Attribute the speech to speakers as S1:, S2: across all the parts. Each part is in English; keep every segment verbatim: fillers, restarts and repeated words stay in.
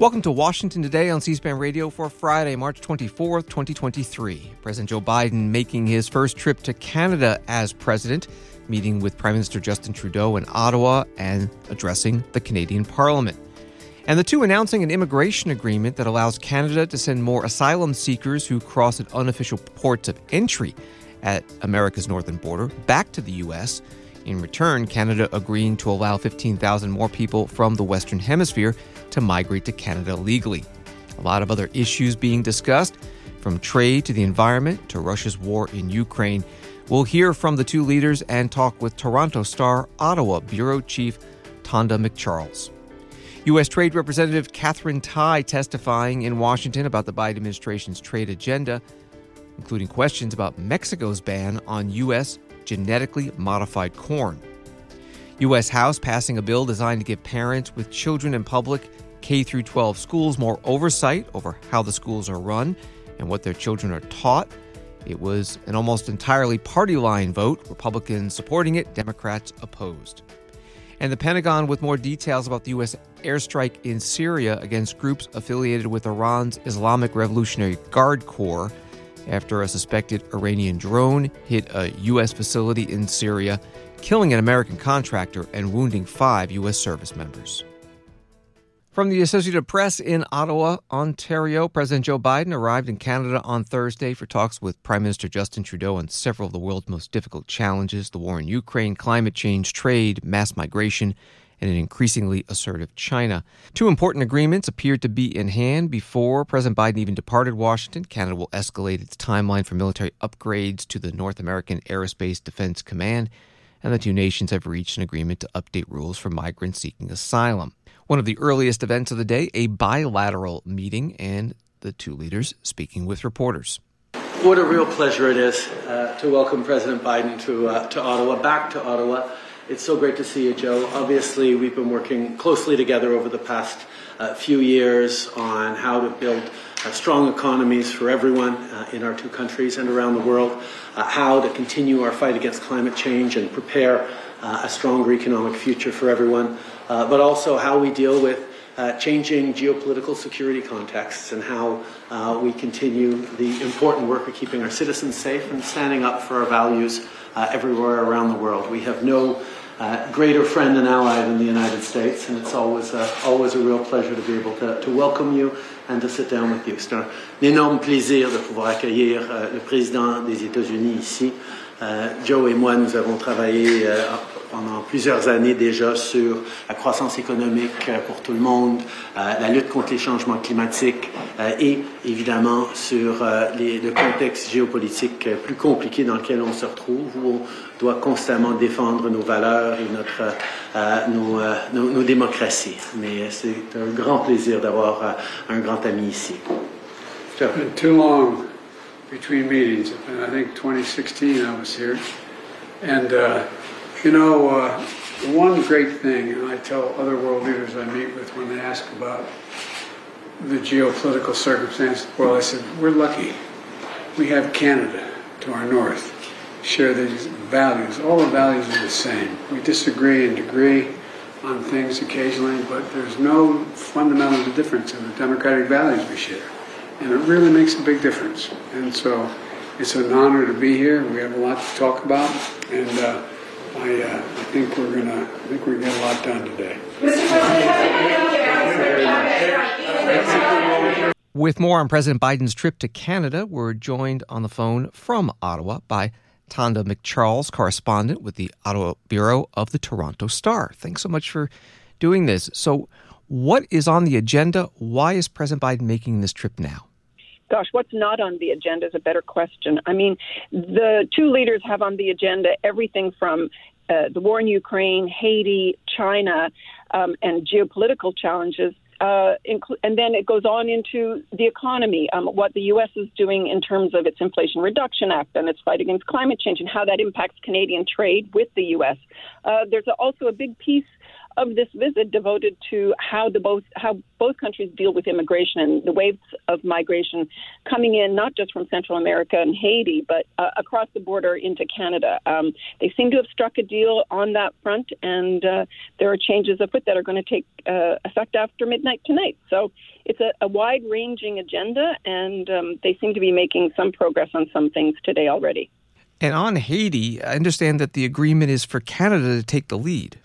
S1: Welcome to Washington Today on C-SPAN Radio for Friday, March twenty-fourth, twenty twenty-three. President Joe Biden making his first trip to Canada as president, meeting with Prime Minister Justin Trudeau in Ottawa and addressing the Canadian Parliament. And the two announcing an immigration agreement that allows Canada to send more asylum seekers who cross at unofficial ports of entry at America's northern border back to the U S. In return, Canada agreeing to allow fifteen thousand more people from the Western Hemisphere to migrate to Canada legally. A lot of other issues being discussed, from trade to the environment to Russia's war in Ukraine. We'll hear from the two leaders and talk with Toronto Star Ottawa Bureau Chief Tonda McCharles. U S. Trade Representative Katherine Tai testifying in Washington about the Biden administration's trade agenda, including questions about Mexico's ban on U S genetically modified corn. U S. House passing a bill designed to give parents with children in public K through twelve schools more oversight over how the schools are run and what their children are taught. It was an almost entirely party line vote, Republicans supporting it, Democrats opposed. And the Pentagon with more details about the U S airstrike in Syria against groups affiliated with Iran's Islamic Revolutionary Guard Corps after a suspected Iranian drone hit a U S facility in Syria, killing an American contractor and wounding five U S service members. From the Associated Press in Ottawa, Ontario, President Joe Biden arrived in Canada on Thursday for talks with Prime Minister Justin Trudeau on several of the world's most difficult challenges: the war in Ukraine, climate change, trade, mass migration, and an increasingly assertive China. Two important agreements appeared to be in hand before President Biden even departed Washington. Canada will escalate its timeline for military upgrades to the North American Aerospace Defense Command, and the two nations have reached an agreement to update rules for migrants seeking asylum. One of the earliest events of the day, a bilateral meeting, and the two leaders speaking with reporters.
S2: What a real pleasure it is uh, to welcome President Biden to uh, to Ottawa, back to Ottawa. It's so great to see you, Joe. Obviously, we've been working closely together over the past uh, few years on how to build uh, strong economies for everyone uh, in our two countries and around the world, uh, how to continue our fight against climate change and prepare uh, a stronger economic future for everyone, uh, but also how we deal with uh, changing geopolitical security contexts and how uh, we continue the important work of keeping our citizens safe and standing up for our values Uh, everywhere around the world. We have no uh, greater friend and ally than the United States, and it's always uh, always a real pleasure to be able to, to welcome you and to sit down with you. C'est un énorme plaisir de pouvoir accueillir euh, le président des États-Unis ici. Euh, Joe et moi, nous avons travaillé euh, pendant plusieurs années déjà sur la croissance économique pour tout le monde, euh, la lutte contre les changements climatiques euh, et évidemment sur euh, les, le contexte géopolitique plus compliqué dans lequel on se retrouve, où on doit constamment défendre nos valeurs et notre, euh, nos, euh, nos, nos démocraties. Mais c'est un grand plaisir d'avoir euh, un grand ami ici.
S3: It's been too long between meetings. And I think twenty sixteen I was here. And uh, You know, uh, one great thing, and I tell other world leaders I meet with when they ask about the geopolitical circumstances of the world, I said, we're lucky. We have Canada to our north, share these values. All the values are the same. We disagree in degree on things occasionally, but there's no fundamental difference in the democratic values we share. And it really makes a big difference. And so it's an honor to be here. We have a lot to talk about, and uh, I, uh, I think we're gonna. I think we're gonna get a lot done today. Mister
S1: President, with more on President Biden's trip to Canada, we're joined on the phone from Ottawa by Tonda McCharles, correspondent with the Ottawa Bureau of the Toronto Star. Thanks so much for doing this. So, what is on the agenda? Why is President Biden making this trip now?
S4: Gosh, what's not on the agenda is a better question. I mean, the two leaders have on the agenda everything from uh, the war in Ukraine, Haiti, China, um, and geopolitical challenges. Uh, inclu- and then it goes on into the economy, um, what the U S is doing in terms of its Inflation Reduction Act and its fight against climate change and how that impacts Canadian trade with the U S. Uh, there's also a big piece of this visit devoted to how the both how both countries deal with immigration and the waves of migration coming in, not just from Central America and Haiti, but uh, across the border into Canada. Um, they seem to have struck a deal on that front, and uh, there are changes afoot that are going to take uh, effect after midnight tonight. So it's a, a wide-ranging agenda, and um, they seem to be making some progress on some things today already.
S1: And on Haiti, I understand that the agreement is for Canada to take the lead.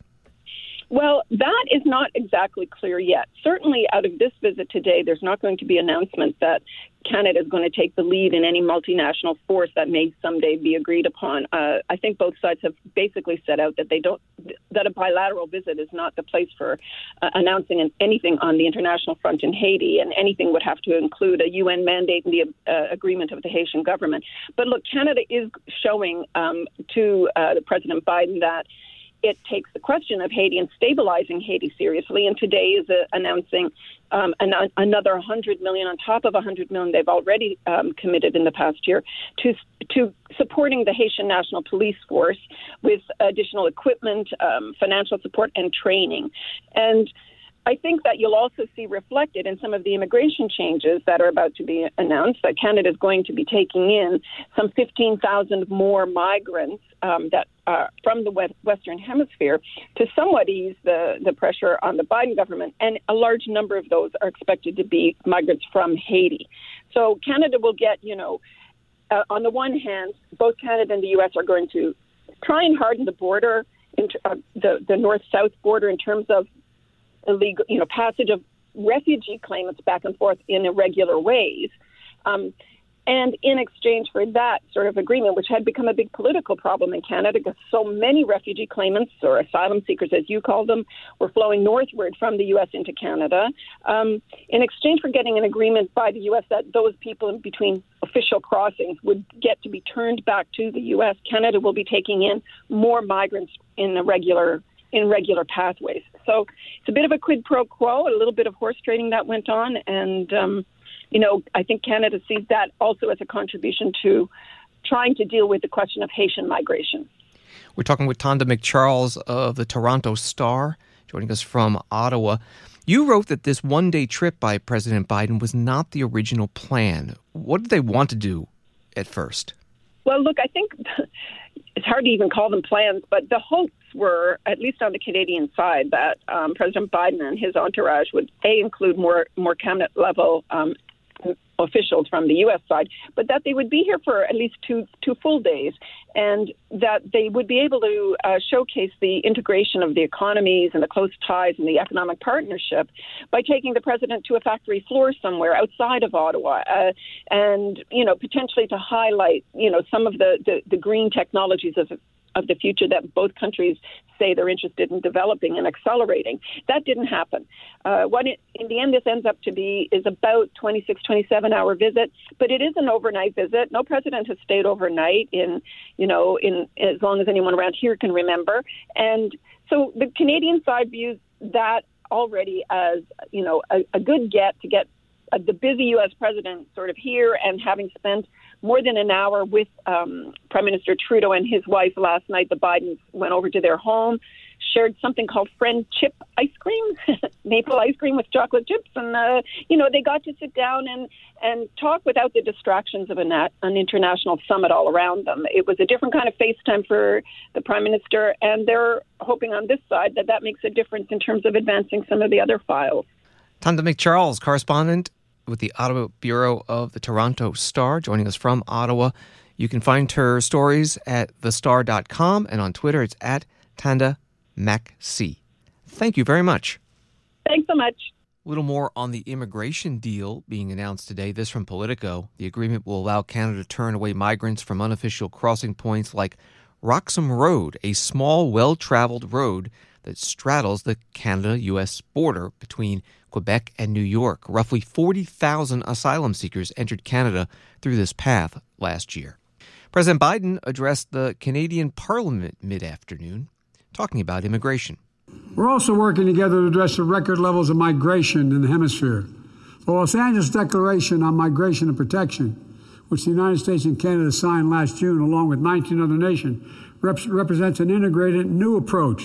S4: Well, that is not exactly clear yet. Certainly out of this visit today, there's not going to be an announcement that Canada is going to take the lead in any multinational force that may someday be agreed upon. Uh, I think both sides have basically set out that they don't, that a bilateral visit is not the place for uh, announcing an, anything on the international front in Haiti, and anything would have to include a U N mandate and the uh, agreement of the Haitian government. But look, Canada is showing um, to uh, President Biden that it takes the question of Haiti and stabilizing Haiti seriously, and today is uh, announcing um, an, another one hundred million dollars on top of one hundred million dollars they've already um, committed in the past year to to supporting the Haitian National Police Force with additional equipment, um, financial support, and training. And I think that you'll also see reflected in some of the immigration changes that are about to be announced that Canada is going to be taking in some fifteen thousand more migrants um, that are from the Western Hemisphere to somewhat ease the, the pressure on the Biden government. And a large number of those are expected to be migrants from Haiti. So Canada will get, you know, uh, on the one hand, both Canada and the U S are going to try and harden the border, into, uh, the, the north-south border in terms of illegal, you know, passage of refugee claimants back and forth in irregular ways. Um, and in exchange for that sort of agreement, which had become a big political problem in Canada because so many refugee claimants, or asylum seekers as you call them, were flowing northward from the U S into Canada, um, in exchange for getting an agreement by the U S that those people in between official crossings would get to be turned back to the U S, Canada will be taking in more migrants in a regular in regular pathways. So it's a bit of a quid pro quo, a little bit of horse trading that went on. And, um, you know, I think Canada sees that also as a contribution to trying to deal with the question of Haitian migration.
S1: We're talking with Tonda McCharles of the Toronto Star, joining us from Ottawa. You wrote that this one-day trip by President Biden was not the original plan. What did they want to do at first?
S4: Well, look, I think it's hard to even call them plans, but the hopes were, at least on the Canadian side, that um, President Biden and his entourage would, A, include more more cabinet-level um, officials from the U S side, but that they would be here for at least two two full days, and that they would be able to uh, showcase the integration of the economies and the close ties and the economic partnership by taking the president to a factory floor somewhere outside of Ottawa, uh, and you know potentially to highlight you know some of the, the, the green technologies of of the future that both countries say they're interested in developing and accelerating. That didn't happen. Uh, what it, in the end this ends up to be is about twenty-six, twenty-seven hour visit, but it is an overnight visit. No president has stayed overnight in, you know, in as long as anyone around here can remember. And so the Canadian side views that already as, you know, a, a good get to get uh, the busy U S president sort of here, and having spent more than an hour with um, Prime Minister Trudeau and his wife last night. The Bidens went over to their home, shared something called Friend Chip ice cream, maple ice cream with chocolate chips. And, uh, you know, they got to sit down and, and talk without the distractions of a nat- an international summit all around them. It was a different kind of FaceTime for the Prime Minister, and they're hoping on this side that that makes a difference in terms of advancing some of the other files.
S1: Tonda McCharles, correspondent with the Ottawa Bureau of the Toronto Star, joining us from Ottawa. You can find her stories at the star dot com, and on Twitter it's at Tonda MacC. Thank you very much.
S4: Thanks so much.
S1: A little more on the immigration deal being announced today. This from Politico. The agreement will allow Canada to turn away migrants from unofficial crossing points like Roxham Road, a small, well-traveled road that straddles the Canada-U S border between Quebec and New York. Roughly forty thousand asylum seekers entered Canada through this path last year. President Biden addressed the Canadian Parliament mid-afternoon, talking about immigration.
S3: We're also working together to address the record levels of migration in the hemisphere. The Los Angeles Declaration on Migration and Protection, which the United States and Canada signed last June along with nineteen other nations, rep- represents an integrated new approach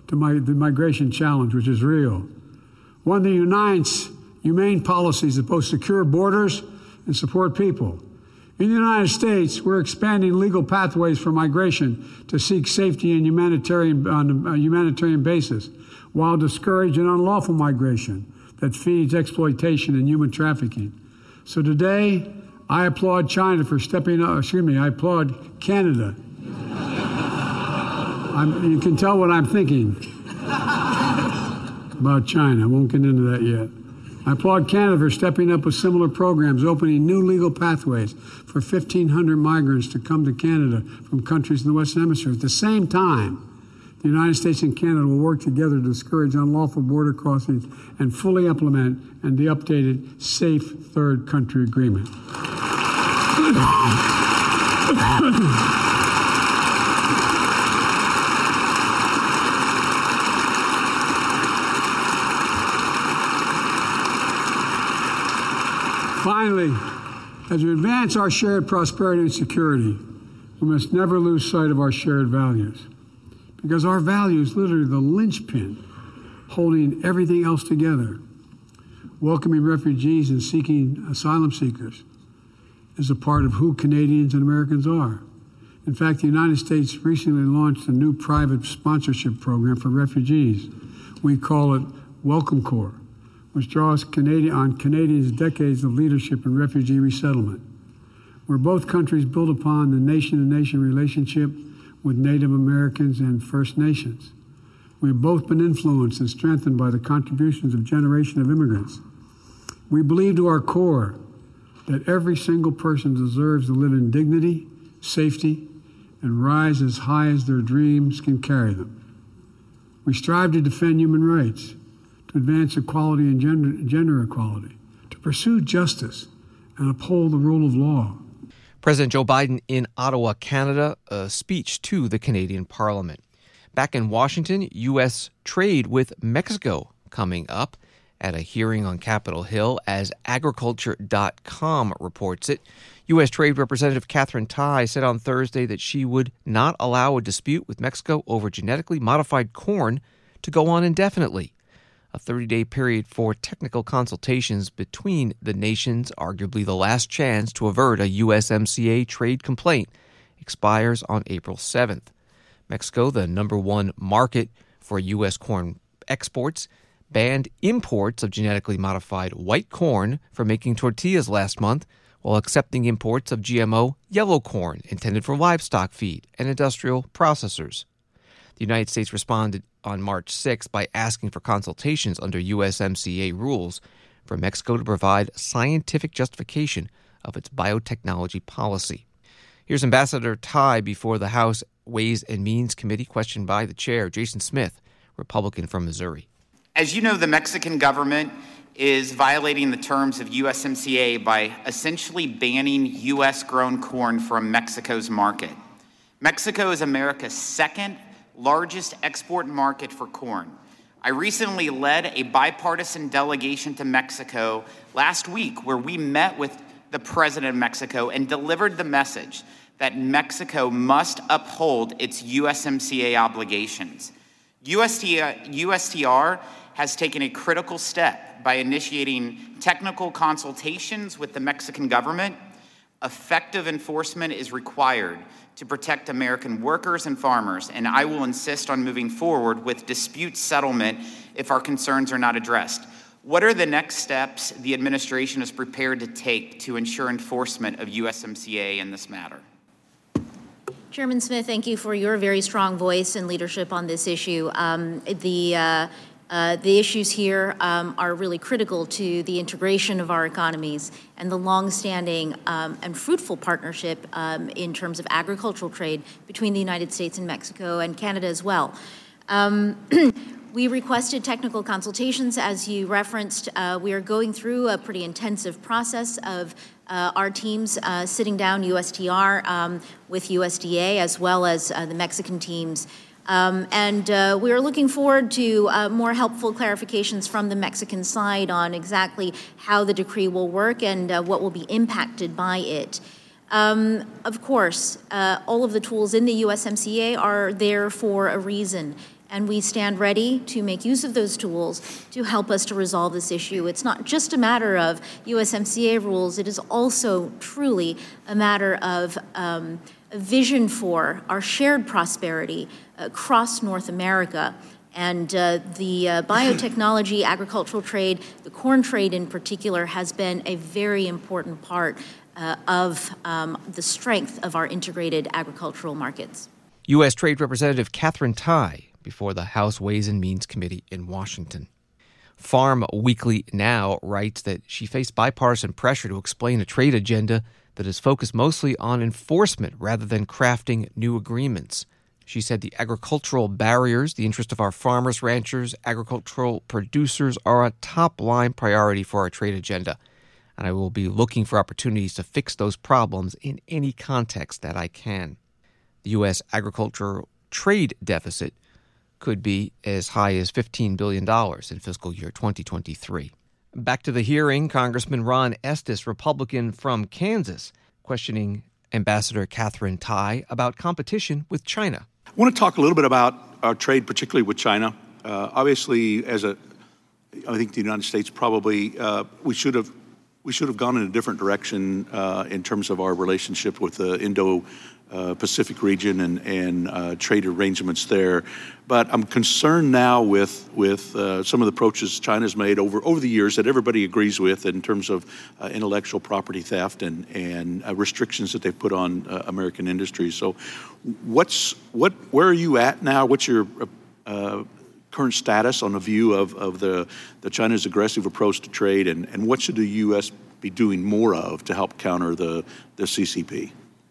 S3: to my, the migration challenge, which is real. One that unites humane policies that both secure borders and support people. In the United States, we're expanding legal pathways for migration to seek safety and humanitarian, on a humanitarian basis, while discouraging unlawful migration that feeds exploitation and human trafficking. So today, I applaud China for stepping up, excuse me, I applaud Canada. I'm, you can tell what I'm thinking about China. I won't get into that yet. I applaud Canada for stepping up with similar programs, opening new legal pathways for fifteen hundred migrants to come to Canada from countries in the Western Hemisphere. At the same time, the United States and Canada will work together to discourage unlawful border crossings and fully implement and the updated Safe Third Country Agreement. Finally, as we advance our shared prosperity and security, we must never lose sight of our shared values, because our values are literally the linchpin holding everything else together. Welcoming refugees and seeking asylum seekers is a part of who Canadians and Americans are. In fact, the United States recently launched a new private sponsorship program for refugees. We call it Welcome Corps, which draws Canadian, on Canadians' decades of leadership in refugee resettlement, where both countries build upon the nation-to-nation relationship with Native Americans and First Nations. We have both been influenced and strengthened by the contributions of generations of immigrants. We believe to our core that every single person deserves to live in dignity, safety, and rise as high as their dreams can carry them. We strive to defend human rights, to advance equality and gender, gender equality, to pursue justice and uphold the rule of law.
S1: President Joe Biden in Ottawa, Canada, a speech to the Canadian Parliament. Back in Washington, U S trade with Mexico coming up at a hearing on Capitol Hill, as agriculture dot com reports it. U S Trade Representative Katherine Tai said on Thursday that she would not allow a dispute with Mexico over genetically modified corn to go on indefinitely. A thirty-day period for technical consultations between the nations, arguably the last chance to avert a U S M C A trade complaint, expires on April seventh. Mexico, the number one market for U S corn exports, banned imports of genetically modified white corn for making tortillas last month, while accepting imports of G M O yellow corn intended for livestock feed and industrial processors. The United States responded on March sixth by asking for consultations under U S M C A rules for Mexico to provide scientific justification of its biotechnology policy. Here's Ambassador Tai before the House Ways and Means Committee, questioned by the chair, Jason Smith, Republican from Missouri.
S5: As you know, the Mexican government is violating the terms of U S M C A by essentially banning U S-grown corn from Mexico's market. Mexico is America's second largest export market for corn. I recently led a bipartisan delegation to Mexico last week where we met with the president of Mexico and delivered the message that Mexico must uphold its U S M C A obligations. U S T R has taken a critical step by initiating technical consultations with the Mexican government. Effective enforcement is required to protect American workers and farmers, and I will insist on moving forward with dispute settlement if our concerns are not addressed. What are the next steps the administration is prepared to take to ensure enforcement of U S M C A in this matter?
S6: Chairman Smith, thank you for your very strong voice and leadership on this issue. Um, the uh, Uh, the issues here um, are really critical to the integration of our economies and the long-standing um, and fruitful partnership um, in terms of agricultural trade between the United States and Mexico and Canada as well. Um, we requested technical consultations, as you referenced. Uh, we are going through a pretty intensive process of uh, our teams uh, sitting down, U S T R, um, with U S D A, as well as uh, the Mexican teams. Um, and uh, we are looking forward to uh, more helpful clarifications from the Mexican side on exactly how the decree will work and uh, what will be impacted by it. Um, of course, uh, all of the tools in the U S M C A are there for a reason. And we stand ready to make use of those tools to help us to resolve this issue. It's not just a matter of U S M C A rules. It is also truly a matter of um, a vision for our shared prosperity across North America. And uh, the uh, biotechnology, agricultural trade, the corn trade in particular, has been a very important part uh, of um, the strength of our integrated agricultural markets.
S1: U S. Trade Representative Katherine Tai before the House Ways and Means Committee in Washington. Farm Weekly Now writes that she faced bipartisan pressure to explain a trade agenda that is focused mostly on enforcement rather than crafting new agreements. She said the agricultural barriers, the interest of our farmers, ranchers, agricultural producers are a top-line priority for our trade agenda, and I will be looking for opportunities to fix those problems in any context that I can. The U S agricultural trade deficit could be as high as fifteen billion dollars in fiscal year twenty twenty-three. Back to the hearing, Congressman Ron Estes, Republican from Kansas, questioning Ambassador Katherine Tai about competition with China.
S7: I want to talk a little bit about our trade, particularly with China. Uh, obviously, as a, I think the United States probably uh, we should have we should have gone in a different direction uh, in terms of our relationship with the Indo. Uh, Pacific region and, and uh, trade arrangements there. But I'm concerned now with with uh, some of the approaches China's made over, over the years that everybody agrees with in terms of uh, intellectual property theft and, and uh, restrictions that they've put on uh, American industries. So what's what? Where are you at now? What's your uh, current status on the view of, of the, the China's aggressive approach to trade, and, and what should the U S be doing more of to help counter the, the C C P?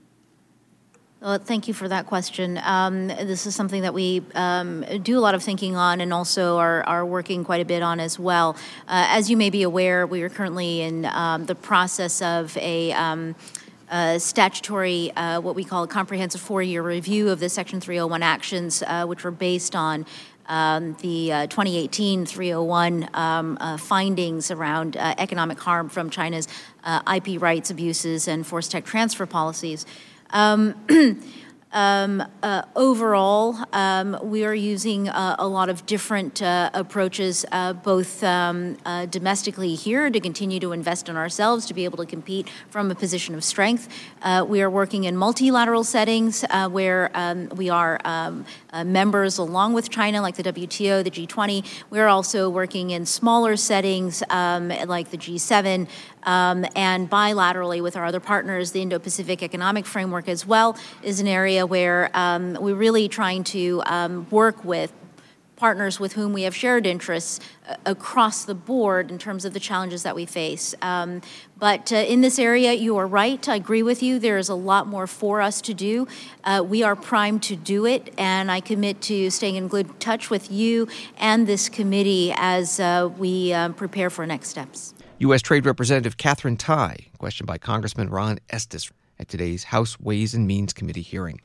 S6: Well, thank you for that question. Um, this is something that we um, do a lot of thinking on and also are, are working quite a bit on as well. Uh, as you may be aware, we are currently in um, the process of a um, uh, statutory, uh, what we call a comprehensive four-year review of the Section three oh one actions, uh, which were based on Um, the uh, twenty eighteen three oh one um, uh, findings around uh, economic harm from China's uh, I P rights abuses and forced tech transfer policies. Um, um, uh, overall, um, we are using uh, a lot of different uh, approaches, uh, both um, uh, domestically here to continue to invest in ourselves to be able to compete from a position of strength. Uh, we are working in multilateral settings uh, where um, we are um, uh, members along with China, like the W T O, the G twenty. We're also working in smaller settings um, like the G seven. Um, and bilaterally with our other partners, the Indo-Pacific Economic Framework as well is an area where um, we're really trying to um, work with partners with whom we have shared interests uh, across the board in terms of the challenges that we face. Um, but uh, in this area, you are right. I agree with you. There is a lot more for us to do. Uh, we are primed to do it, and I commit to staying in good touch with you and this committee as uh, we um, prepare for next steps.
S1: U S. Trade Representative Katherine Tai, questioned by Congressman Ron Estes at today's House Ways and Means Committee hearing.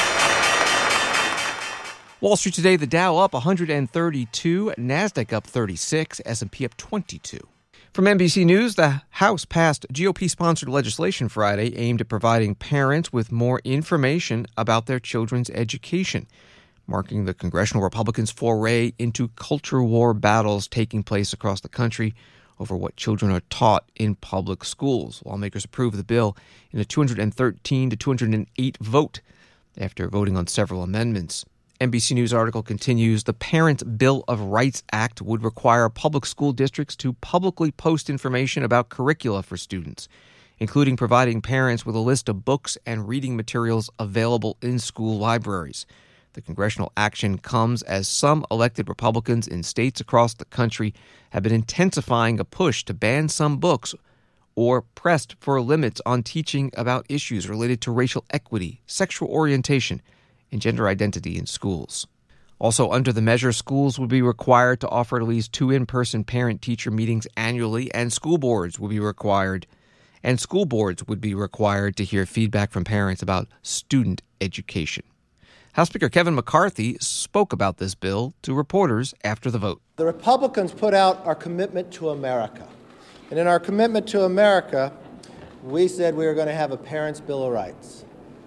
S1: Wall Street today, the Dow up one hundred thirty-two, NASDAQ up thirty-six, S and P up twenty-two. From N B C News, the House passed G O P-sponsored legislation Friday aimed at providing parents with more information about their children's education, marking the congressional Republicans' foray into culture war battles taking place across the country over what children are taught in public schools. Lawmakers approved the bill in a two hundred thirteen to two hundred eight vote after voting on several amendments. N B C News article continues, the Parents' Bill of Rights Act would require public school districts to publicly post information about curricula for students, including providing parents with a list of books and reading materials available in school libraries. The congressional action comes as some elected Republicans in states across the country have been intensifying a push to ban some books or pressed for limits on teaching about issues related to racial equity, sexual orientation, and gender identity in schools. Also, under the measure, schools would be required to offer at least two in-person parent-teacher meetings annually, and school boards would be required, and school boards would be required to hear feedback from parents about student education. House Speaker Kevin McCarthy spoke about this bill to reporters after the vote.
S8: The Republicans put out our commitment to America. And in our commitment to America, we said we were going to have a Parents' Bill of Rights.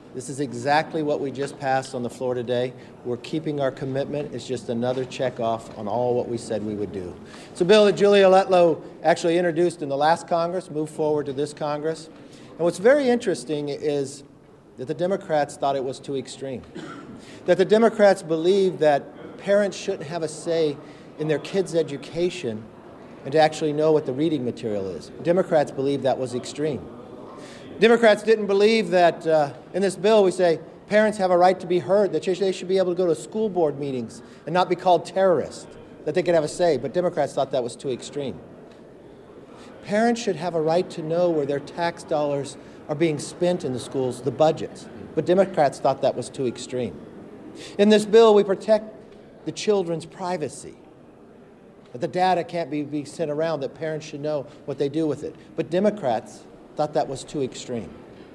S8: This is exactly what we just passed on the floor today. We're keeping our commitment. It's just another check off on all what we said we would do. It's a bill that Julia Letlow actually introduced in the last Congress, moved forward to this Congress. And what's very interesting is that the Democrats thought it was too extreme. That the Democrats believed that parents shouldn't have a say in their kids' education and to actually know what the reading material is. Democrats believed that was extreme. Democrats didn't believe that uh, in this bill we say parents have a right to be heard, that they should be able to go to school board meetings and not be called terrorists, that they could have a say, but Democrats thought that was too extreme. Parents should have a right to know where their tax dollars are being spent in the schools, the budgets, but Democrats thought that was too extreme. In this bill, we protect the children's privacy, that the data can't be, be sent around, that parents should know what they do with it, but Democrats thought that was too extreme.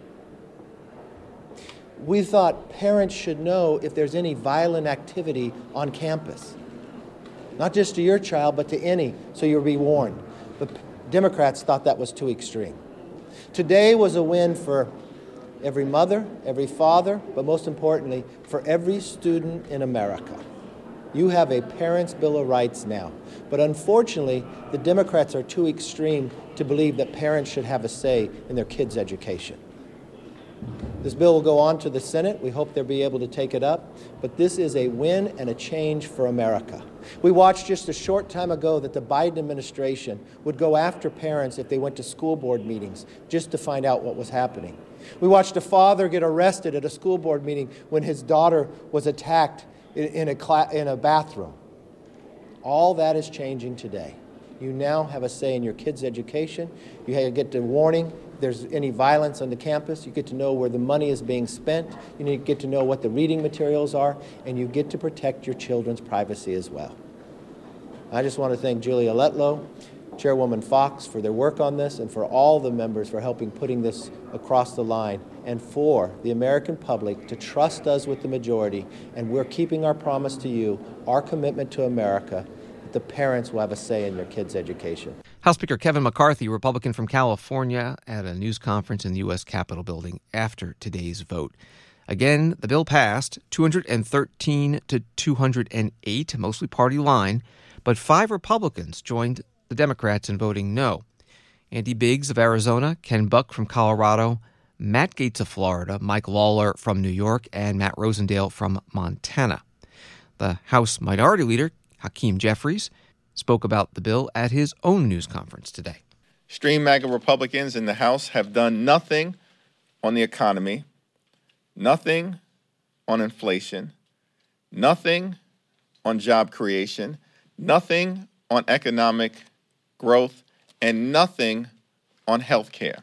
S8: We thought parents should know if there's any violent activity on campus. Not just to your child, but to any, so you'll be warned. But Democrats thought that was too extreme. Today was a win for every mother, every father, but most importantly, for every student in America. You have a Parents' Bill of Rights now. But unfortunately, the Democrats are too extreme to believe that parents should have a say in their kids' education. This bill will go on to the Senate. We hope they'll be able to take it up. But this is a win and a change for America. We watched just a short time ago that the Biden administration would go after parents if they went to school board meetings just to find out what was happening. We watched a father get arrested at a school board meeting when his daughter was attacked in a, cla- in a bathroom. All that is changing today. You now have a say in your kids' education. You get the warning. If there's any violence on the campus, you get to know where the money is being spent. You need to get to know what the reading materials are, and you get to protect your children's privacy as well. I just want to thank Julia Letlow, Chairwoman Fox for their work on this, and for all the members for helping putting this across the line, and for the American public to trust us with the majority. And we're keeping our promise to you, our commitment to America, that the parents will have a say in their kids' education.
S1: House Speaker Kevin McCarthy, Republican from California, at a news conference in the U S Capitol building after today's vote. Again, the bill passed two hundred thirteen to two hundred eight, mostly party line, but five Republicans joined the Democrats in voting no. Andy Biggs of Arizona, Ken Buck from Colorado, Matt Gaetz of Florida, Mike Lawler from New York, and Matt Rosendale from Montana. The House Minority Leader, Hakeem Jeffries, spoke about the bill at his own news conference today.
S9: Extreme MAGA Republicans in the House have done nothing on the economy, nothing on inflation, nothing on job creation, nothing on economic growth, and nothing on health care.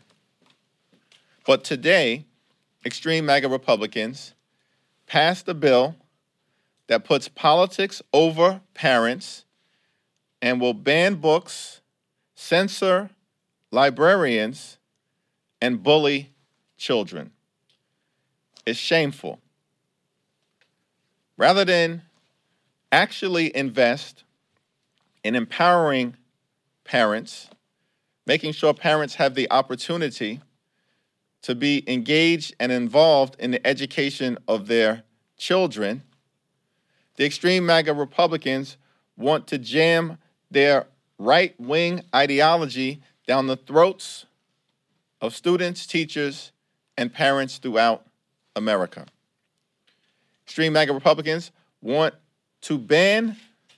S9: But today, extreme MAGA Republicans passed a bill that puts politics over parents and will ban books, censor librarians, and bully children. It's shameful. Rather than actually invest in empowering parents, making sure parents have the opportunity to be engaged and involved in the education of their children, the extreme MAGA Republicans want to jam their right-wing ideology down the throats of students, teachers, and parents throughout America. Extreme MAGA Republicans want to ban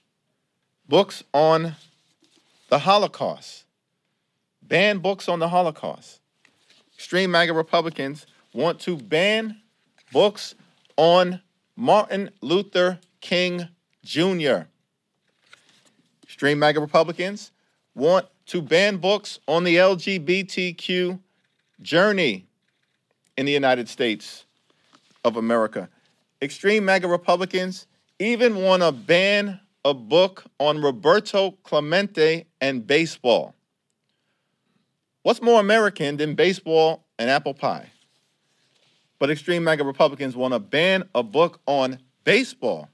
S9: books on the Holocaust. Ban books on the Holocaust. Extreme MAGA Republicans want to ban books on Martin Luther King Junior Extreme MAGA Republicans want to ban books on the L G B T Q journey in the United States of America. Extreme MAGA Republicans even want to ban a book on Roberto Clemente and baseball. What's more American than baseball and apple pie? But extreme MAGA Republicans want to ban a book on baseball.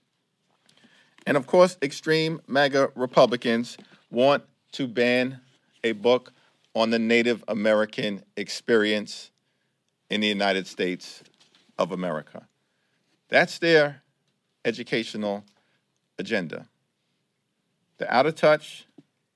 S9: And of course, extreme MAGA Republicans want to ban a book on the Native American experience in the United States of America. That's their educational agenda. They're out of touch,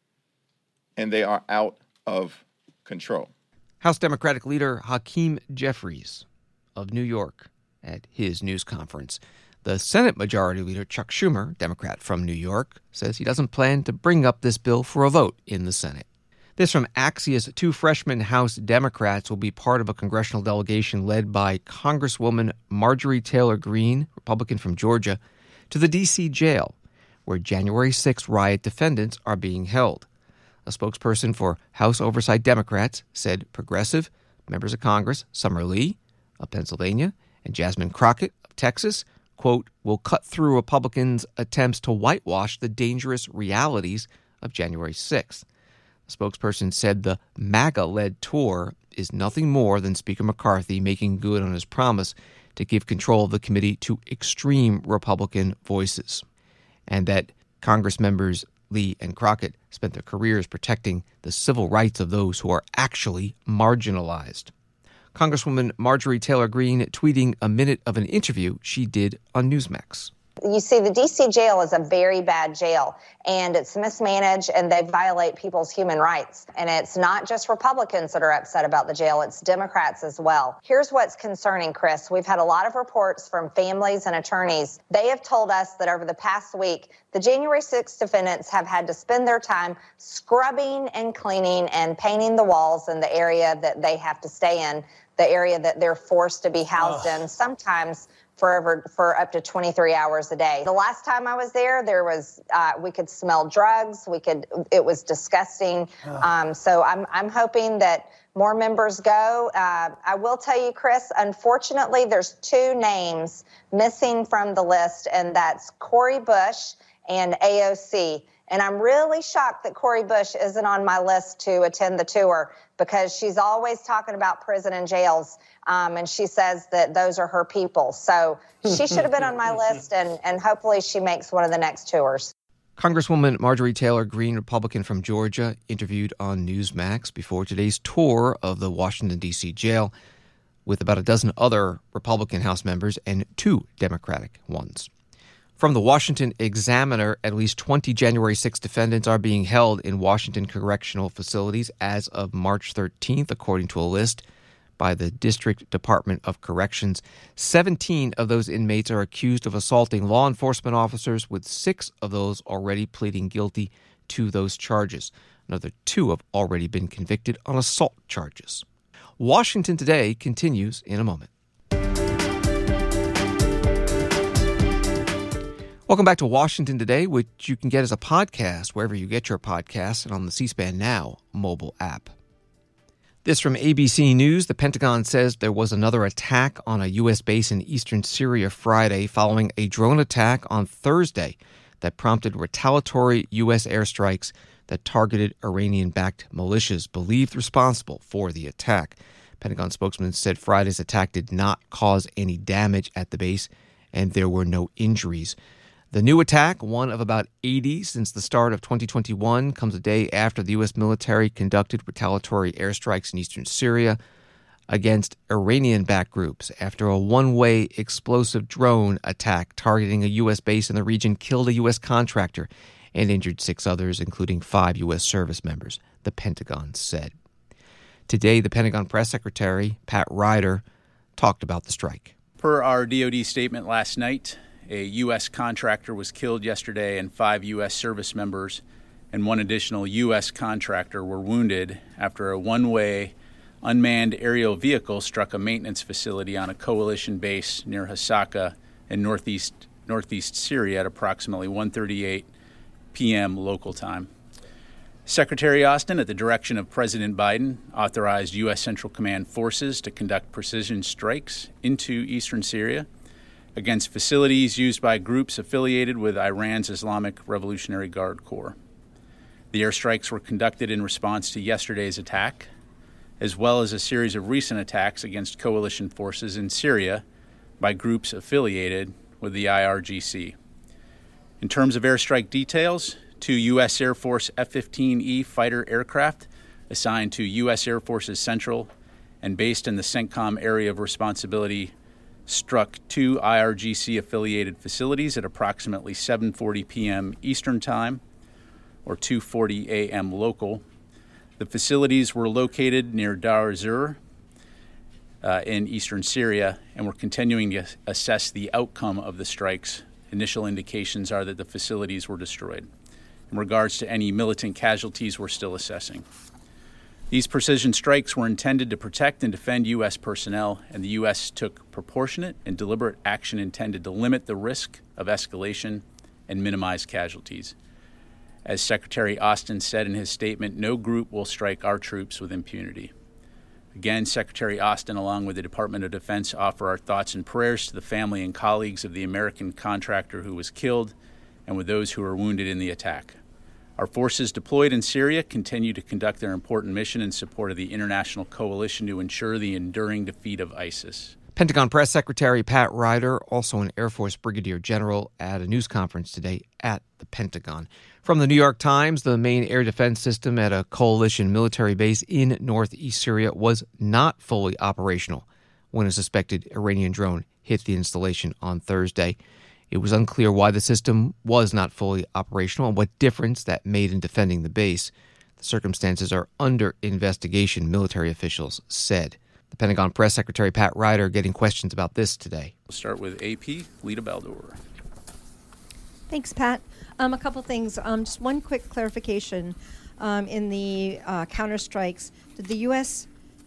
S9: and they are out of control.
S1: House Democratic leader Hakeem Jeffries of New York at his news conference. The Senate Majority Leader Chuck Schumer, Democrat from New York, says he doesn't plan to bring up this bill for a vote in the Senate. This from Axios. Two freshman House Democrats will be part of a congressional delegation led by Congresswoman Marjorie Taylor Greene, Republican from Georgia, to the D C jail, where January sixth riot defendants are being held. A spokesperson for House Oversight Democrats said progressive members of Congress, Summer Lee of Pennsylvania and Jasmine Crockett of Texas, quote, will cut through Republicans' attempts to whitewash the dangerous realities of January sixth. The spokesperson said the MAGA-led tour is nothing more than Speaker McCarthy making good on his promise to give control of the committee to extreme Republican voices, and that Congress members Lee and Crockett spent their careers protecting the civil rights of those who are actually marginalized. Congresswoman Marjorie Taylor Greene tweeting a minute of an interview she did on Newsmax.
S10: You see, the D C jail is a very bad jail, and it's mismanaged, and they violate people's human rights. And it's not just Republicans that are upset about the jail, it's Democrats as well. Here's what's concerning, Chris. We've had a lot of reports from families and attorneys. They have told us that over the past week, the January sixth defendants have had to spend their time scrubbing and cleaning and painting the walls in the area that they have to stay in, the area that they're forced to be housed oh. in, sometimes for over, for up to twenty-three hours a day. The last time I was there, there was uh, we could smell drugs. We could. It was disgusting. Oh. Um, so I'm I'm hoping that more members go. Uh, I will tell you, Chris. Unfortunately, there's two names missing from the list, and that's Cori Bush and A O C. And I'm really shocked that Cori Bush isn't on my list to attend the tour, because she's always talking about prison and jails, um, and she says that those are her people. So she should have been on my list, and, and hopefully she makes one of the next tours.
S1: Congresswoman Marjorie Taylor Greene, Republican from Georgia, interviewed on Newsmax before today's tour of the Washington, D C jail with about a dozen other Republican House members and two Democratic ones. From the Washington Examiner, at least twenty January sixth defendants are being held in Washington correctional facilities as of March thirteenth, according to a list by the District Department of Corrections. seventeen of those inmates are accused of assaulting law enforcement officers, with six of those already pleading guilty to those charges. Another two have already been convicted on assault charges. Washington Today continues in a moment. Welcome back to Washington Today, which you can get as a podcast wherever you get your podcasts and on the C-SPAN Now mobile app. This from A B C News. The Pentagon says there was another attack on a U S base in eastern Syria Friday following a drone attack on Thursday that prompted retaliatory U S airstrikes that targeted Iranian-backed militias believed responsible for the attack. Pentagon spokesman said Friday's attack did not cause any damage at the base and there were no injuries. The new attack, one of about eighty since the start of twenty twenty-one, comes a day after the U S military conducted retaliatory airstrikes in eastern Syria against Iranian-backed groups after a one-way explosive drone attack targeting a U S base in the region killed a U S contractor and injured six others, including five U S service members, the Pentagon said. Today, the Pentagon press secretary, Pat Ryder, talked about the strike.
S11: Per our D O D statement last night, a U S contractor was killed yesterday and five U S service members and one additional U S contractor were wounded after a one-way unmanned aerial vehicle struck a maintenance facility on a coalition base near Hasaka in northeast northeast Syria at approximately one thirty-eight p.m. local time. Secretary Austin, at the direction of President Biden, authorized U S Central Command forces to conduct precision strikes into eastern Syria against facilities used by groups affiliated with Iran's Islamic Revolutionary Guard Corps. The airstrikes were conducted in response to yesterday's attack, as well as a series of recent attacks against coalition forces in Syria by groups affiliated with the I R G C. In terms of airstrike details, two U S Air Force F fifteen E fighter aircraft assigned to U S Air Force's Central and based in the CENTCOM area of responsibility struck two I R G C-affiliated facilities at approximately seven forty p.m. Eastern Time, or two forty a.m. local. The facilities were located near Deir ez-Zor uh, in eastern Syria, and we're continuing to assess the outcome of the strikes. Initial indications are that the facilities were destroyed. In regards to any militant casualties, we're still assessing. These precision strikes were intended to protect and defend U S personnel, and the U S took proportionate and deliberate action intended to limit the risk of escalation and minimize casualties. As Secretary Austin said in his statement, no group will strike our troops with impunity. Again, Secretary Austin, along with the Department of Defense, offer our thoughts and prayers to the family and colleagues of the American contractor who was killed and with those who were wounded in the attack. Our forces deployed in Syria continue to conduct their important mission in support of the international coalition to ensure the enduring defeat of ISIS.
S1: Pentagon Press Secretary Pat Ryder, also an Air Force Brigadier General, at a news conference today at the Pentagon. From the New York Times, the main air defense system at a coalition military base in northeast Syria was not fully operational when a suspected Iranian drone hit the installation on Thursday. It was unclear why the system was not fully operational and what difference that made in defending the base. The circumstances are under investigation, military officials said. The Pentagon Press Secretary Pat Ryder getting questions about this today.
S11: We'll start with A P, Lita Baldour.
S12: Thanks, Pat. Um, a couple things. Um, just one quick clarification. Um, in the uh, counterstrikes, did the U S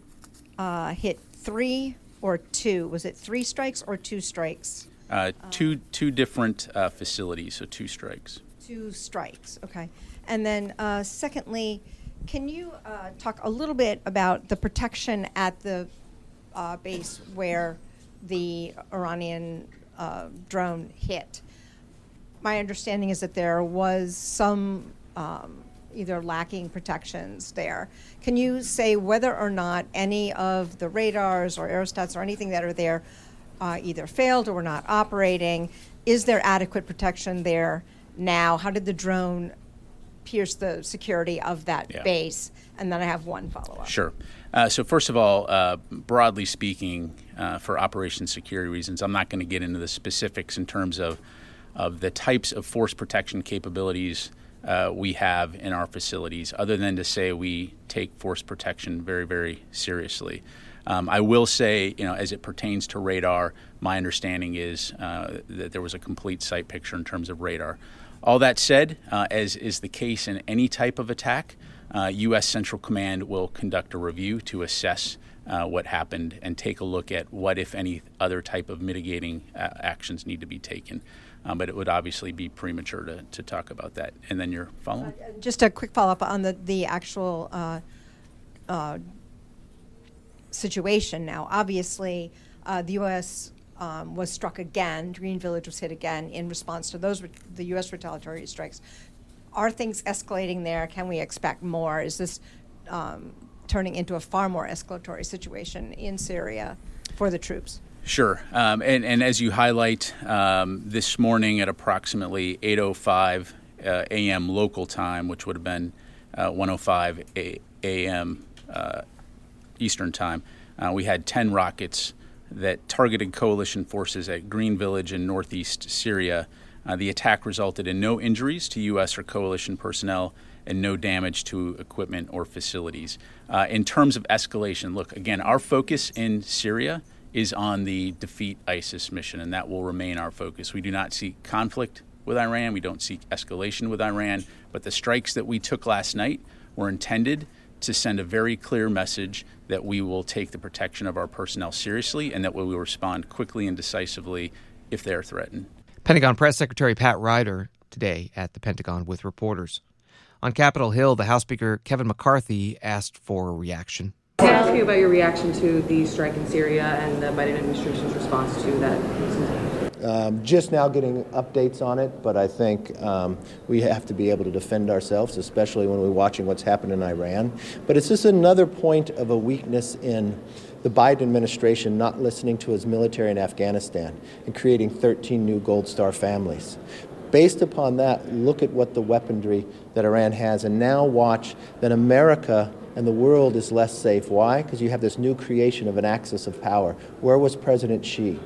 S12: uh, hit three or two? Was it three strikes or two strikes?
S11: Uh, two two different uh, facilities, so two strikes.
S12: Two strikes, okay. And then uh, secondly, can you uh, talk a little bit about the protection at the uh, base where the Iranian uh, drone hit? My understanding is that there was some um, either lacking protections there. Can you say whether or not any of the radars or aerostats or anything that are there uh, either failed or were not operating? Is there adequate protection there now? How did the drone pierce the security of that
S11: yeah.
S12: base? And then I have one follow-up.
S11: Sure. Uh, so first of all, uh, broadly speaking, uh, for operation security reasons, I'm not going to get into the specifics in terms of of the types of force protection capabilities uh, we have in our facilities, other than to say we take force protection very, very seriously. Um, I will say, you know, as it pertains to radar, my understanding is uh, that there was a complete site picture in terms of radar. All that said, uh, as is the case in any type of attack, uh, U S Central Command will conduct a review to assess uh, what happened and take a look at what, if any, other type of mitigating uh, actions need to be taken. Um, but it would obviously be premature to, to talk about that. And then your follow-up?
S12: Uh, just a quick follow-up on the, the actual uh, uh, situation now. Obviously, uh, the U S um, was struck again. Green Village was hit again in response to those re- the U S retaliatory strikes. Are things escalating there? Can we expect more? Is this um, turning into a far more escalatory situation in Syria for the troops?
S11: Sure. Um, and, and as you highlight, um, this morning at approximately eight oh five uh, a.m. local time, which would have been uh, one oh five a.m. Uh, Eastern time, uh, we had ten rockets that targeted coalition forces at Green Village in northeast Syria. Uh, the attack resulted in no injuries to U S or coalition personnel and no damage to equipment or facilities. Uh, in terms of escalation, look, again, our focus in Syria is on the defeat ISIS mission, and that will remain our focus. We do not seek conflict with Iran. We don't seek escalation with Iran. But the strikes that we took last night were intended to send a very clear message that we will take the protection of our personnel seriously and that we will respond quickly and decisively if they are threatened.
S1: Pentagon Press Secretary Pat Ryder today at the Pentagon with reporters. On Capitol Hill, the House Speaker Kevin McCarthy asked for a reaction.
S13: Can I ask you about your reaction to the strike in Syria and the Biden administration's response to that?
S8: Um, just now getting updates on it, but I think um, we have to be able to defend ourselves, especially when we're watching what's happened in Iran. But it's just another point of a weakness in the Biden administration not listening to his military in Afghanistan and creating thirteen new Gold Star families. Based upon that, look at what the weaponry that Iran has, and now watch that America and the world is less safe. Why? Because you have this new creation of an axis of power. Where was President Xi?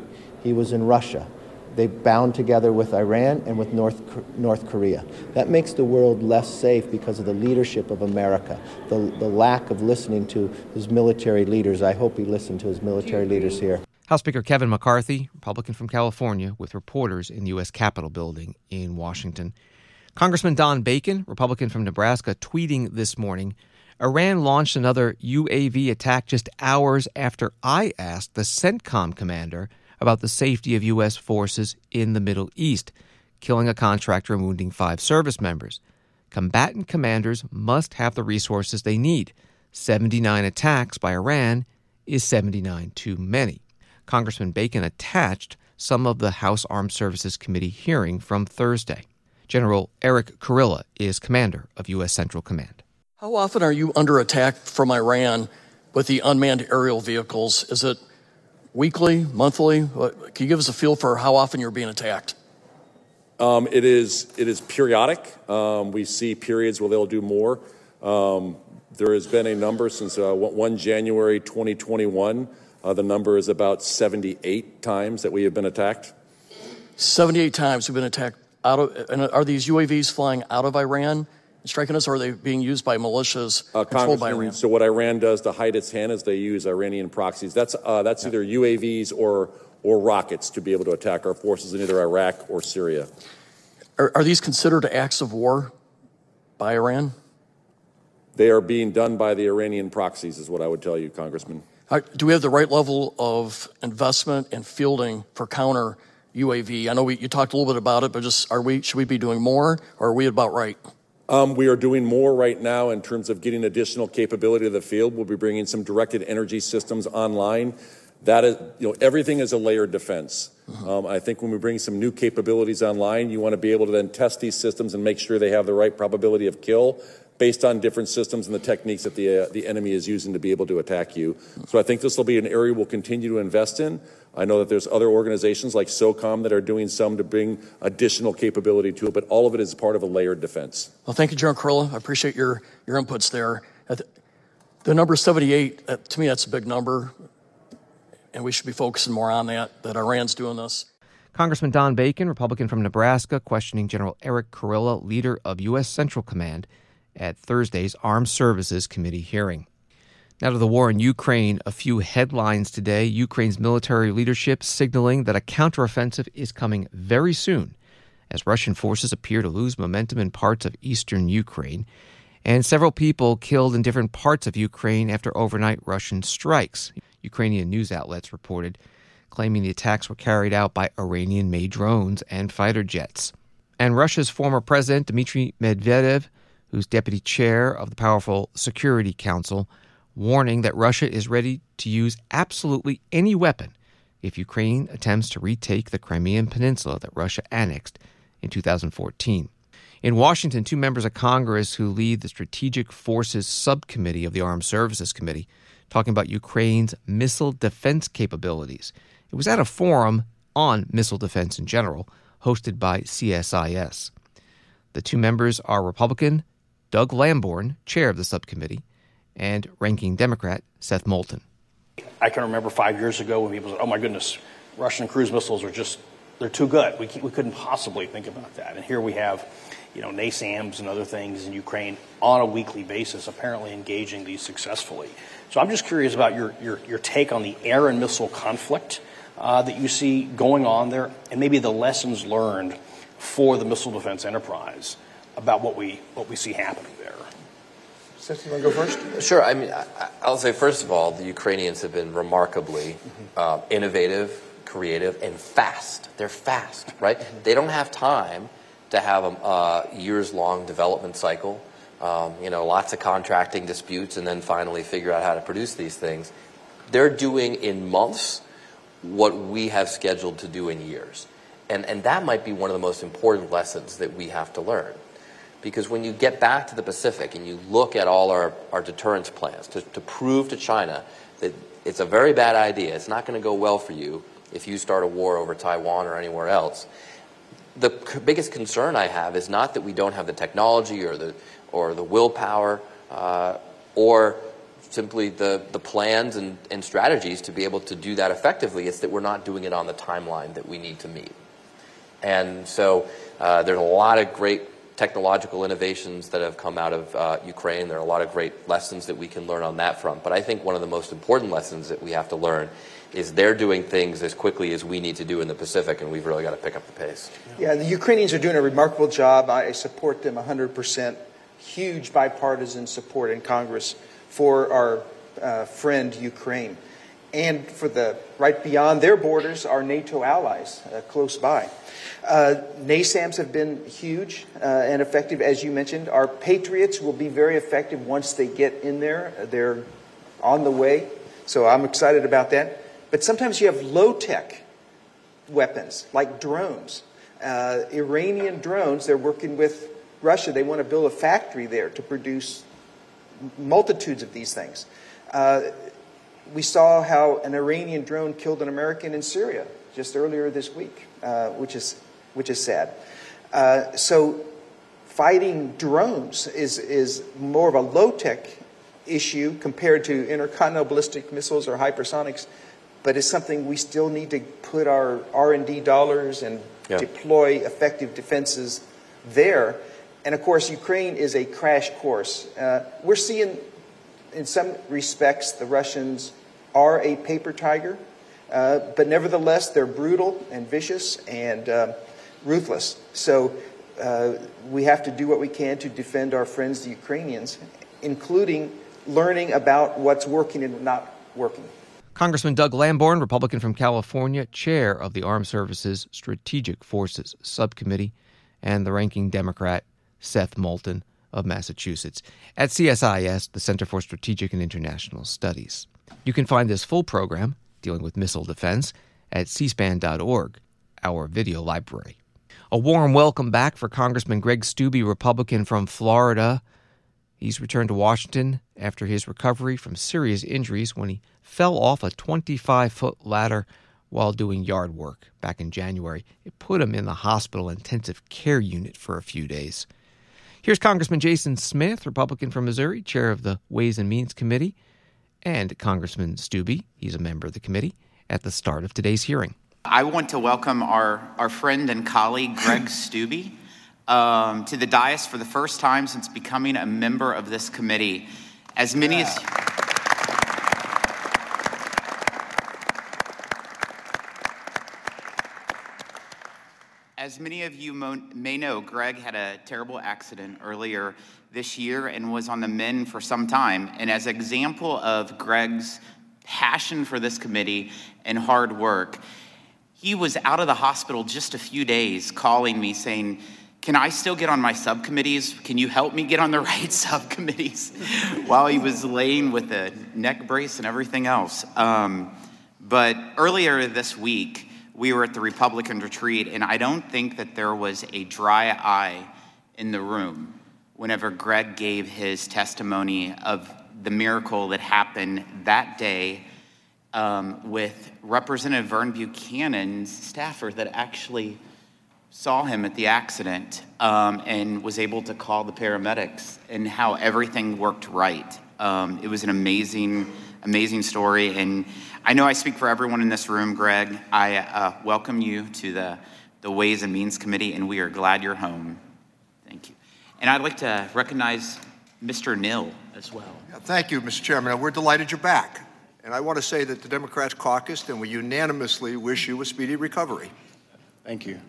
S8: he was in Russia. They bound together with Iran and with North North Korea. That makes the world less safe because of the leadership of America, the, the lack of listening to his military leaders. I hope he listened to his military leaders here.
S1: House Speaker Kevin McCarthy, Republican from California, with reporters in the U S Capitol building in Washington. Congressman Don Bacon, Republican from Nebraska, tweeting this morning, Iran launched another U A V attack just hours after I asked the CENTCOM commander about the safety of U S forces in the Middle East, killing a contractor and wounding five service members. Combatant commanders must have the resources they need. seventy-nine attacks by Iran is seventy-nine too many. Congressman Bacon attached some of the House Armed Services Committee hearing from Thursday. General Eric Kurilla is commander of U S Central Command.
S14: How often are you under attack from Iran with the unmanned aerial vehicles? Is it weekly, monthly? Can you give us a feel for how often you're being attacked?
S15: Um, it is it is periodic. Um, we see periods where they'll do more. Um, there has been a number since uh, first January twenty twenty-one. Uh, the number is about seventy-eight times that we have been attacked.
S14: seventy-eight times we've been attacked. Out of, and are these U A Vs flying out of Iran and striking us, or are they being used by militias
S15: uh,
S14: controlled by Iran?
S15: So what Iran does to hide its hand is they use Iranian proxies. That's uh, that's yeah. either U A Vs or or rockets to be able to attack our forces in either Iraq or Syria.
S14: Are, are these considered acts of war by Iran?
S15: They are being done by the Iranian proxies, is what I would tell you, Congressman.
S14: Are, do we have the right level of investment and fielding for counter U A V? I know we, you talked a little bit about it, but just are we should we be doing more, or are we about right?
S15: Um, we are doing more right now in terms of getting additional capability to the field. We'll be bringing some directed energy systems online. That is, you know, everything is a layered defense. Mm-hmm. Um, I think when we bring some new capabilities online, you want to be able to then test these systems and make sure they have the right probability of kill based on different systems and the techniques that the uh, the enemy is using to be able to attack you. So I think this will be an area we'll continue to invest in. I know that there's other organizations like SOCOM that are doing some to bring additional capability to it, but all of it is part of a layered defense.
S14: Well, thank you, General Kurilla. I appreciate your, your inputs there. The number seventy-eight, uh, to me, that's a big number, and we should be focusing more on that, that Iran's doing this.
S1: Congressman Don Bacon, Republican from Nebraska, questioning General Eric Kurilla, leader of U S Central Command, at Thursday's Armed Services Committee hearing. Now to the war in Ukraine, a few headlines today. Ukraine's military leadership signaling that a counteroffensive is coming very soon as Russian forces appear to lose momentum in parts of eastern Ukraine, and several people killed in different parts of Ukraine after overnight Russian strikes. Ukrainian news outlets reported, claiming the attacks were carried out by Iranian-made drones and fighter jets. And Russia's former president, Dmitry Medvedev, who's deputy chair of the powerful Security Council, warning that Russia is ready to use absolutely any weapon if Ukraine attempts to retake the Crimean Peninsula that Russia annexed in two thousand fourteen. In Washington, two members of Congress who lead the Strategic Forces Subcommittee of the Armed Services Committee talking about Ukraine's missile defense capabilities. It was at a forum on missile defense in general, hosted by C S I S. The two members are Republican Doug Lamborn, chair of the subcommittee, and ranking Democrat Seth Moulton.
S16: I can remember five years ago when people said, oh my goodness, Russian cruise missiles are just, they're too good. We, we couldn't possibly think about that. And here we have, you know, NASAMS and other things in Ukraine on a weekly basis, apparently engaging these successfully. So I'm just curious about your, your, your take on the air and missile conflict uh, that you see going on there, and maybe the lessons learned for the missile defense enterprise about what we what we see happening there.
S17: Seth, you want to go first? Sure. I mean, I, I'll say, first of all, the Ukrainians have been remarkably mm-hmm. uh, innovative, creative, and fast. They're fast, right? Mm-hmm. They don't have time to have a uh, years-long development cycle, um, you know, lots of contracting disputes, and then finally figure out how to produce these things. They're doing in months what we have scheduled to do in years. And, and that might be one of the most important lessons that we have to learn. Because when you get back to the Pacific and you look at all our, our deterrence plans to, to prove to China that it's a very bad idea, it's not going to go well for you if you start a war over Taiwan or anywhere else, the c- biggest concern I have is not that we don't have the technology or the or the willpower uh, or simply the, the plans and, and strategies to be able to do that effectively. It's that we're not doing it on the timeline that we need to meet. And so uh, there's a lot of great technological innovations that have come out of uh, Ukraine. There are a lot of great lessons that we can learn on that front. But I think one of the most important lessons that we have to learn is they're doing things as quickly as we need to do in the Pacific, and we've really got to pick up the pace.
S18: Yeah, the Ukrainians are doing a remarkable job. I support them one hundred percent. Huge bipartisan support in Congress for our uh, friend Ukraine. And for the right beyond their borders, our NATO allies uh, close by. Uh, NASAMS have been huge uh, and effective, as you mentioned. Our Patriots will be very effective once they get in there. They're on the way, so I'm excited about that. But sometimes you have low-tech weapons, like drones. Uh, Iranian drones, they're working with Russia. They want to build a factory there to produce multitudes of these things. Uh, we saw how an Iranian drone killed an American in Syria just earlier this week, uh, which is which is sad. Uh, so fighting drones is, is more of a low-tech issue compared to intercontinental ballistic missiles or hypersonics, but it's something we still need to put our R and D dollars and yeah. deploy effective defenses there. And, of course, Ukraine is a crash course. Uh, we're seeing, in some respects, the Russians are a paper tiger, uh, but nevertheless, they're brutal and vicious and uh, ruthless. So uh, we have to do what we can to defend our friends, the Ukrainians, including learning about what's working and not working.
S1: Congressman Doug Lamborn, Republican from California, chair of the Armed Services Strategic Forces Subcommittee, and the ranking Democrat, Seth Moulton of Massachusetts, at C S I S, the Center for Strategic and International Studies. You can find this full program, dealing with missile defense, at c span dot org, our video library. A warm welcome back for Congressman Greg Steube, Republican from Florida. He's returned to Washington after his recovery from serious injuries when he fell off a twenty-five foot ladder while doing yard work back in January. It put him in the hospital intensive care unit for a few days. Here's Congressman Jason Smith, Republican from Missouri, chair of the Ways and Means Committee, and Congressman Steube, he's a member of the committee, at the start of today's hearing.
S5: I want to welcome our, our friend and colleague, Greg Steube, um, to the dais for the first time since becoming a member of this committee. As many yeah. as... As many of you may know, Greg had a terrible accident earlier this year and was on the mend for some time. And as an example of Greg's passion for this committee and hard work, he was out of the hospital just a few days calling me saying, can I still get on my subcommittees? Can you help me get on the right subcommittees? While he was laying with a neck brace and everything else. Um, but earlier this week, we were at the Republican retreat, and I don't think that there was a dry eye in the room whenever Greg gave his testimony of the miracle that happened that day um, with Representative Vern Buchanan's staffer that actually saw him at the accident um, and was able to call the paramedics, and how everything worked right. Um, it was an amazing, amazing story, and I know I speak for everyone in this room, Greg. I uh, welcome you to the, the Ways and Means Committee, and we are glad you're home. Thank you. And I'd like to recognize Mister Nill as well.
S19: Yeah, thank you, Mister Chairman. We're delighted you're back. And I want to say that the Democrats caucused, and we unanimously wish you a speedy recovery.
S20: Thank you.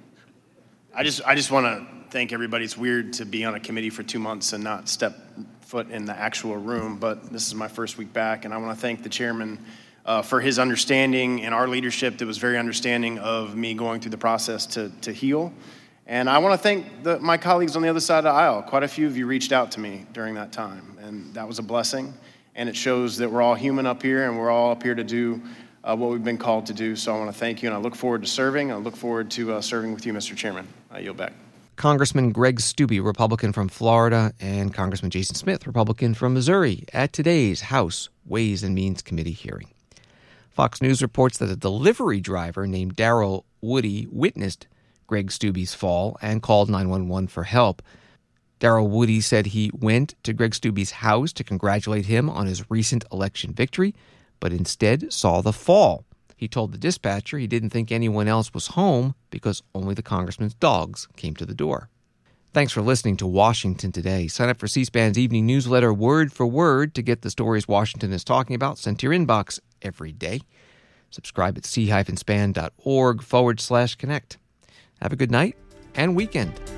S20: I just, I just want to thank everybody. It's weird to be on a committee for two months and not step foot in the actual room, but this is my first week back, and I want to thank the chairman Uh, for his understanding and our leadership that was very understanding of me going through the process to, to heal. And I want to thank the, my colleagues on the other side of the aisle. Quite a few of you reached out to me during that time, and that was a blessing. And it shows that we're all human up here, and we're all up here to do uh, what we've been called to do. So I want to thank you, and I look forward to serving. I look forward to uh, serving with you, Mister Chairman. I yield back.
S1: Congressman Greg Steube, Republican from Florida, and Congressman Jason Smith, Republican from Missouri, at today's House Ways and Means Committee hearing. Fox News reports that a delivery driver named Darrell Woody witnessed Greg Steube's fall and called nine one one for help. Darrell Woody said he went to Greg Steube's house to congratulate him on his recent election victory, but instead saw the fall. He told the dispatcher he didn't think anyone else was home because only the congressman's dogs came to the door. Thanks for listening to Washington Today. Sign up for C-SPAN's evening newsletter word for word to get the stories Washington is talking about sent to your inbox every day. Subscribe at c-span.org forward slash connect. Have a good night and weekend.